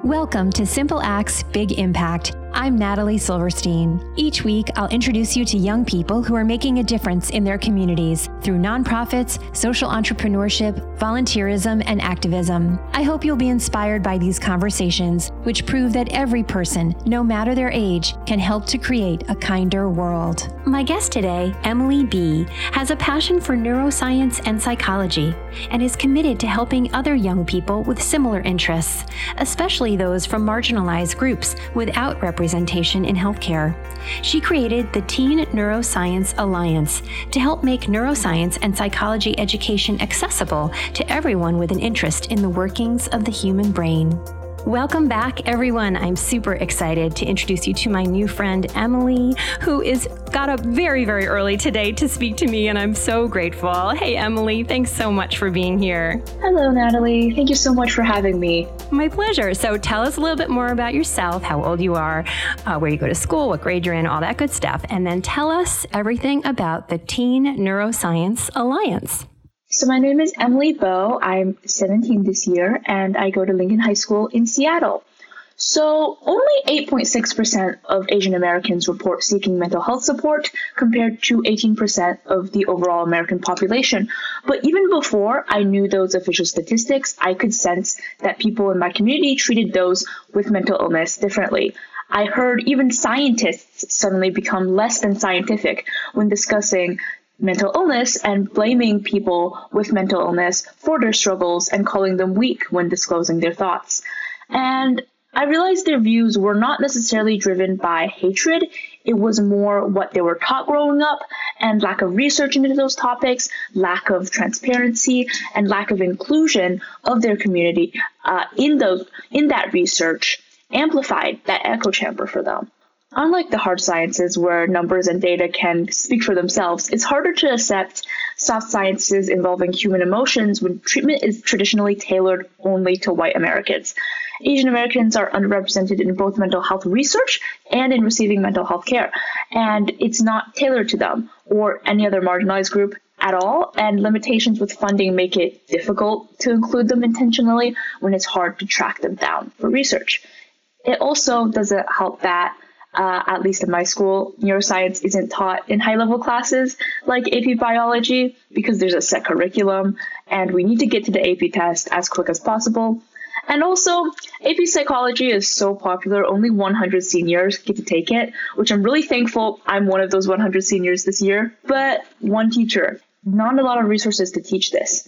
Welcome to Simple Acts, Big Impact. I'm Natalie Silverstein. Each week, I'll introduce you to young people who are making a difference in their communities through nonprofits, social entrepreneurship, volunteerism, and activism. I hope you'll be inspired by these conversations, which prove that every person, no matter their age, can help to create a kinder world. My guest today, Emily B., has a passion for neuroscience and psychology and is committed to helping other young people with similar interests, especially those from marginalized groups without representation in healthcare. She created the Teen Neuroscience Alliance to help make neuroscience and psychology education accessible to everyone with an interest in the workings of the human brain. Welcome back, everyone. I'm super excited to introduce you to my new friend, Emily, who got up very, very early today to speak to me, and I'm so grateful. Hey, Emily, thanks so much for being here. Hello, Natalie. Thank you so much for having me. My pleasure. So tell us a little bit more about yourself, how old you are, where you go to school, what grade you're in, all that good stuff, and then tell us everything about the Teen Neuroscience Alliance. So my name is Emily Bowe. I'm 17 this year, and I go to Lincoln High School in Seattle. So only 8.6% of Asian Americans report seeking mental health support compared to 18% of the overall American population. But even before I knew those official statistics, I could sense that people in my community treated those with mental illness differently. I heard even scientists suddenly become less than scientific when discussing mental illness and blaming people with mental illness for their struggles and calling them weak when disclosing their thoughts. And I realized their views were not necessarily driven by hatred. It was more what they were taught growing up and lack of research into those topics, lack of transparency, and lack of inclusion of their community in that research amplified that echo chamber for them. Unlike the hard sciences where numbers and data can speak for themselves, it's harder to accept soft sciences involving human emotions when treatment is traditionally tailored only to white Americans. Asian Americans are underrepresented in both mental health research and in receiving mental health care, and it's not tailored to them or any other marginalized group at all, and limitations with funding make it difficult to include them intentionally when it's hard to track them down for research. It also doesn't help that at least in my school, neuroscience isn't taught in high-level classes like AP Biology because there's a set curriculum and we need to get to the AP test as quick as possible. And also, AP Psychology is so popular, only 100 seniors get to take it, which I'm really thankful I'm one of those 100 seniors this year, but one teacher, not a lot of resources to teach this.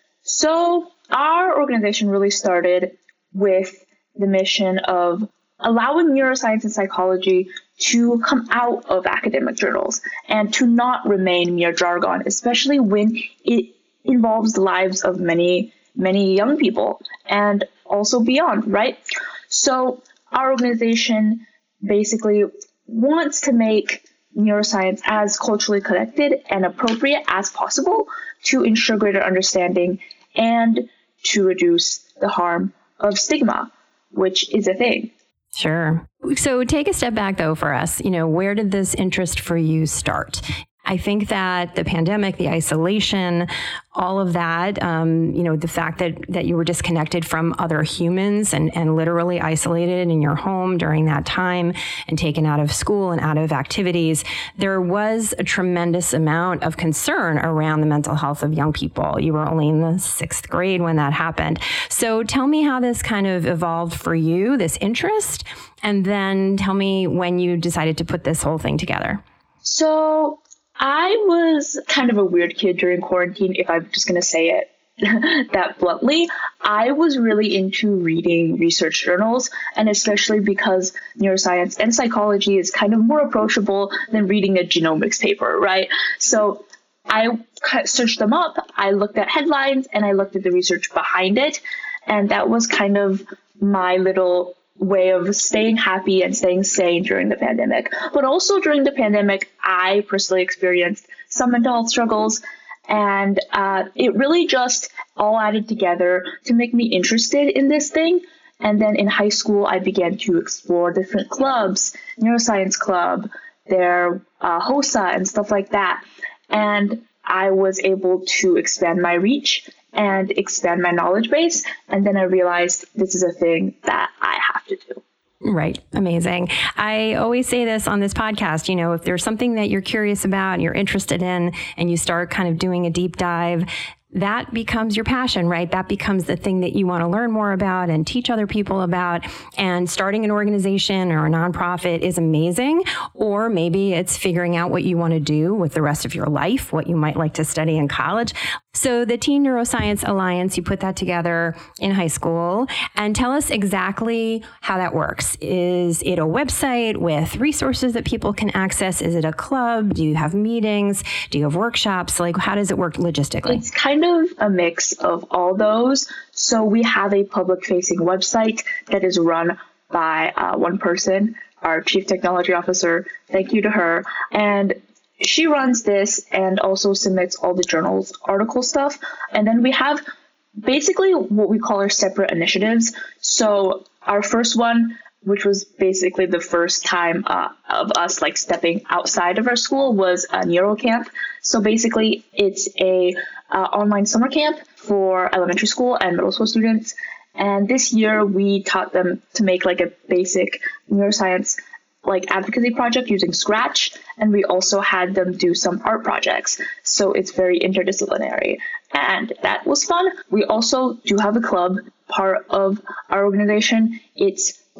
So our organization really started with the mission of allowing neuroscience and psychology to come out of academic journals and to not remain mere jargon, especially when it involves the lives of many, many young people and also beyond, right? So our organization basically wants to make neuroscience as culturally connected and appropriate as possible to ensure greater understanding and to reduce the harm of stigma, which is a thing. Sure. So take a step back, though, for us. Where did this interest for you start? I think that the pandemic, the isolation, all of that, the fact that you were disconnected from other humans and literally isolated in your home during that time and taken out of school and out of activities, there was a tremendous amount of concern around the mental health of young people. You were only in the 6th grade when that happened. So tell me how this kind of evolved for you, this interest, and then tell me when you decided to put this whole thing together. So I was kind of a weird kid during quarantine, if I'm just going to say it that bluntly. I was really into reading research journals, and especially because neuroscience and psychology is kind of more approachable than reading a genomics paper, right? So I searched them up, I looked at headlines, and I looked at the research behind it, and that was kind of my little way of staying happy and staying sane during the pandemic. But also during the pandemic, I personally experienced some mental health struggles, and it really just all added together to make me interested in this thing. And then in high school, I began to explore different clubs, neuroscience club, their HOSA and stuff like that. And I was able to expand my reach and expand my knowledge base. And then I realized this is a thing that I have to do. Right. Amazing. I always say this on this podcast, if there's something that you're curious about and you're interested in, and you start kind of doing a deep dive, that becomes your passion, right? That becomes the thing that you want to learn more about and teach other people about. And starting an organization or a nonprofit is amazing. Or maybe it's figuring out what you want to do with the rest of your life, what you might like to study in college. So the Teen Neuroscience Alliance, you put that together in high school, and tell us exactly how that works. Is it a website with resources that people can access? Is it a club? Do you have meetings? Do you have workshops? Like, how does it work logistically? It's kind of a mix of all those. So we have a public-facing website that is run by one person, our Chief Technology Officer. Thank you to her. And she runs this and also submits all the journals, article stuff. And then we have basically what we call our separate initiatives. So our first one, which was basically the first time of us like stepping outside of our school, was a NeuroCamp. So basically it's a online summer camp for elementary school and middle school students. And this year we taught them to make like a basic neuroscience like advocacy project using Scratch, and we also had them do some art projects. So it's very interdisciplinary, and that was fun. We also do have a club, part of our organization. It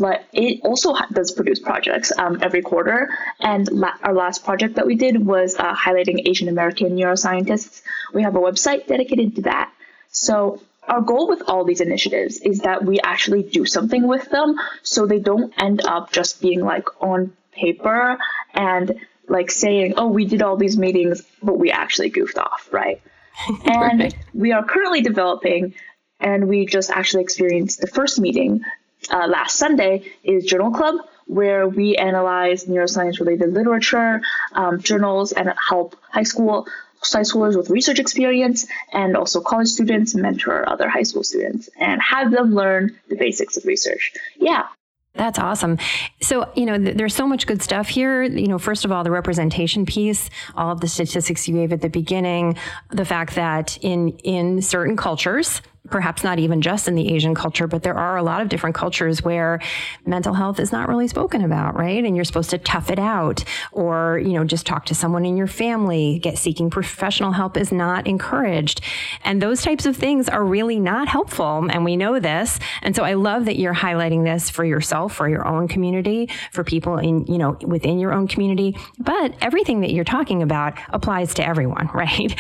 also does produce projects every quarter, and our last project that we did was highlighting Asian American neuroscientists. We have a website dedicated to that. So our goal with all these initiatives is that we actually do something with them, so they don't end up just being like on paper and like saying, oh, we did all these meetings, but we actually goofed off, right? And Right. We are currently developing, and we just actually experienced the first meeting last Sunday, is Journal Club, where we analyze neuroscience-related literature, journals, and help high schoolers with research experience, and also college students mentor other high school students and have them learn the basics of research. Yeah. That's awesome. So, there's so much good stuff here. First of all, the representation piece, all of the statistics you gave at the beginning, the fact that in certain cultures, perhaps not even just in the Asian culture, but there are a lot of different cultures where mental health is not really spoken about, right? And you're supposed to tough it out, or, just talk to someone in your family. Seeking professional help is not encouraged. And those types of things are really not helpful. And we know this. And so I love that you're highlighting this for yourself, for your own community, for people within your own community. But everything that you're talking about applies to everyone, right?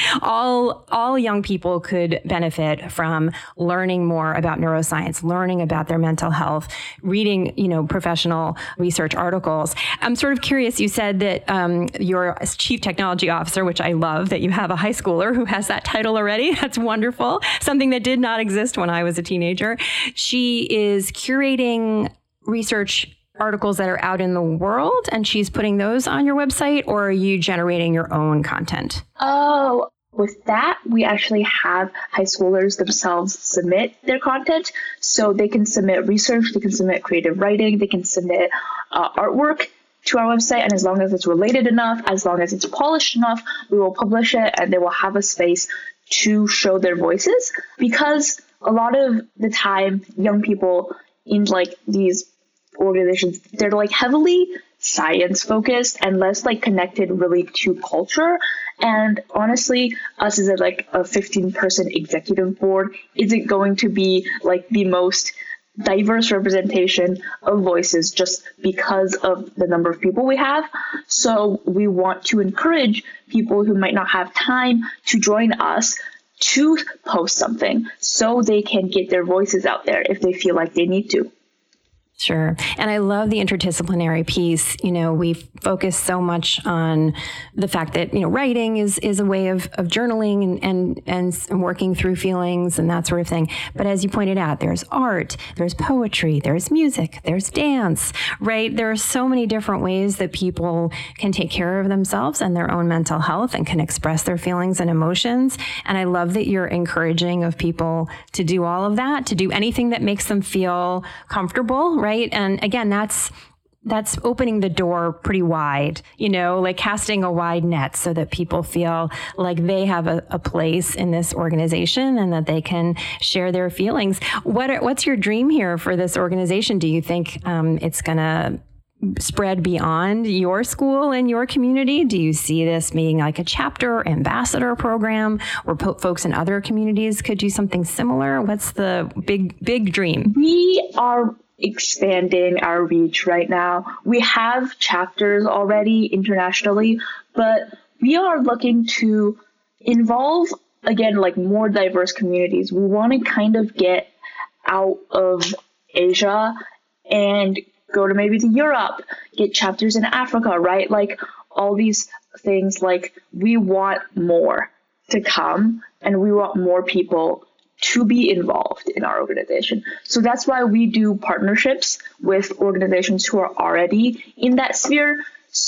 All young people could benefit from learning more about neuroscience, learning about their mental health, reading, professional research articles. I'm sort of curious, you said that you're a Chief Technology Officer, which I love that you have a high schooler who has that title already. That's wonderful. Something that did not exist when I was a teenager. She is curating research articles that are out in the world, and she's putting those on your website, or are you generating your own content? Oh, with that, we actually have high schoolers themselves submit their content. So they can submit research, they can submit creative writing, they can submit artwork to our website. And as long as it's related enough, as long as it's polished enough, we will publish it, and they will have a space to show their voices. Because a lot of the time, young people in like these organizations, they're like heavily science focused and less like connected really to culture. And honestly, us as a 15-person executive board isn't going to be like the most diverse representation of voices just because of the number of people we have. So we want to encourage people who might not have time to join us to post something so they can get their voices out there if they feel like they need to. Sure. And I love the interdisciplinary piece. We focus so much on the fact that, writing is a way of journaling and working through feelings and that sort of thing. But as you pointed out, there's art, there's poetry, there's music, there's dance, right? There are so many different ways that people can take care of themselves and their own mental health and can express their feelings and emotions. And I love that you're encouraging of people to do all of that, to do anything that makes them feel comfortable, right? And again, that's that's opening the door pretty wide, like casting a wide net so that people feel like they have a place in this organization and that they can share their feelings. What's your dream here for this organization? Do you think it's going to spread beyond your school and your community? Do you see this being like a chapter ambassador program where folks in other communities could do something similar? What's the big dream? We are expanding our reach right now. We have chapters already internationally, but we are looking to involve, again, like more diverse communities. We want to kind of get out of Asia and go to maybe to Europe, get chapters in Africa, right? Like all these things, like we want more to come and we want more people to be involved in our organization. So that's why we do partnerships with organizations who are already in that sphere.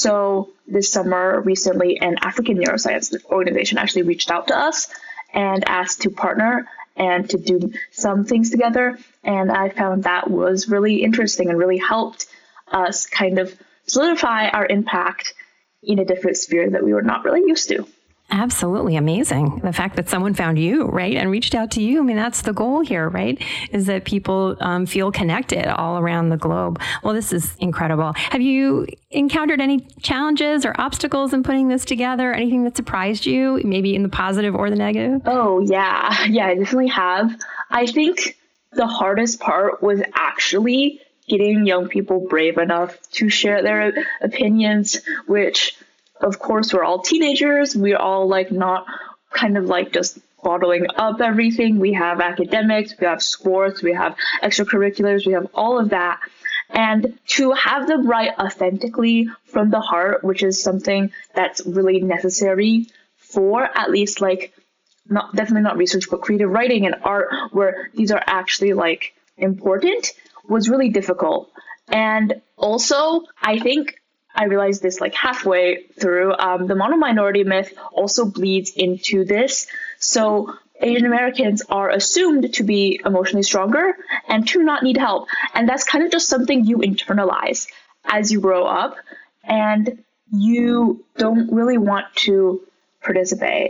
So this summer, recently, an African neuroscience organization actually reached out to us and asked to partner and to do some things together. And I found that was really interesting and really helped us kind of solidify our impact in a different sphere that we were not really used to. Absolutely amazing. The fact that someone found you, right, and reached out to you. I mean, that's the goal here, right, is that people feel connected all around the globe. Well, this is incredible. Have you encountered any challenges or obstacles in putting this together? Anything that surprised you, maybe in the positive or the negative? Oh, yeah. Yeah, I definitely have. I think the hardest part was actually getting young people brave enough to share their opinions, which of course, we're all teenagers. We're all like not kind of like just bottling up everything. We have academics, we have sports, we have extracurriculars, we have all of that. And to have them write authentically from the heart, which is something that's really necessary for at least like definitely not research, but creative writing and art, where these are actually like important, was really difficult. And also, I think I realized this like halfway through, the mono-minority myth also bleeds into this. So Asian Americans are assumed to be emotionally stronger and to not need help. And that's kind of just something you internalize as you grow up, and you don't really want to participate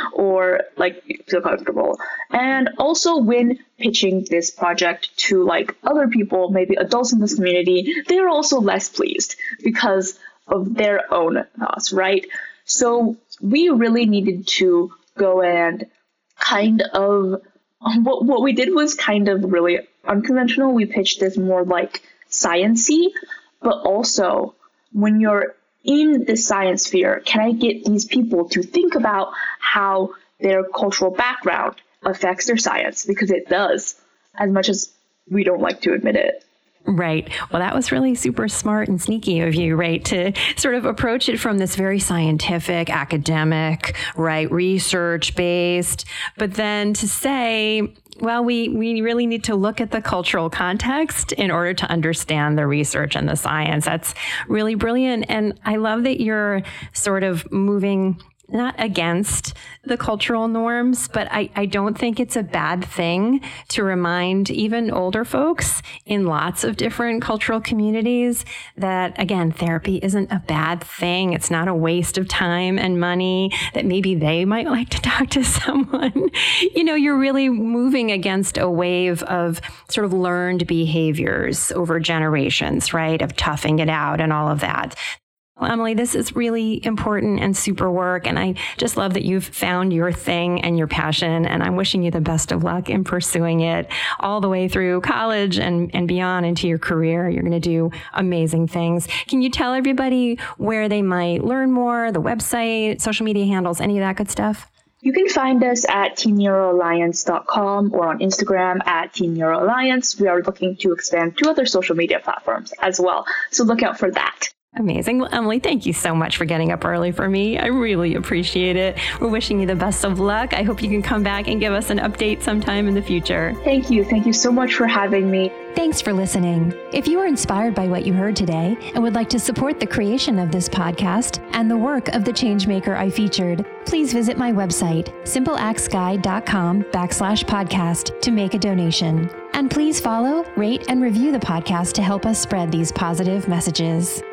or like feel comfortable. And also when pitching this project to like other people, maybe adults in this community, they're also less pleased because of their own thoughts, right? So we really needed to go and kind of, what we did was kind of really unconventional. We pitched this more like science-y, but also when you're in the science sphere, can I get these people to think about how their cultural background affects their science? Because it does, as much as we don't like to admit it. Right. Well, that was really super smart and sneaky of you, right, to sort of approach it from this very scientific, academic, right, research-based, but then to say, well, we really need to look at the cultural context in order to understand the research and the science. That's really brilliant. And I love that you're sort of moving not against the cultural norms, but I don't think it's a bad thing to remind even older folks in lots of different cultural communities that, again, therapy isn't a bad thing. It's not a waste of time and money, that maybe they might like to talk to someone. You're really moving against a wave of sort of learned behaviors over generations, right, of toughing it out and all of that. Well, Emily, this is really important and super work. And I just love that you've found your thing and your passion. And I'm wishing you the best of luck in pursuing it all the way through college and beyond into your career. You're going to do amazing things. Can you tell everybody where they might learn more, the website, social media handles, any of that good stuff? You can find us at teenneuroalliance.com or on Instagram at Teen Neuro Alliance. We are looking to expand to other social media platforms as well. So look out for that. Amazing. Well, Emily, thank you so much for getting up early for me. I really appreciate it. We're wishing you the best of luck. I hope you can come back and give us an update sometime in the future. Thank you. Thank you so much for having me. Thanks for listening. If you were inspired by what you heard today and would like to support the creation of this podcast and the work of the changemaker I featured, please visit my website, simpleactsguide.com/podcast to make a donation. And please follow, rate, and review the podcast to help us spread these positive messages.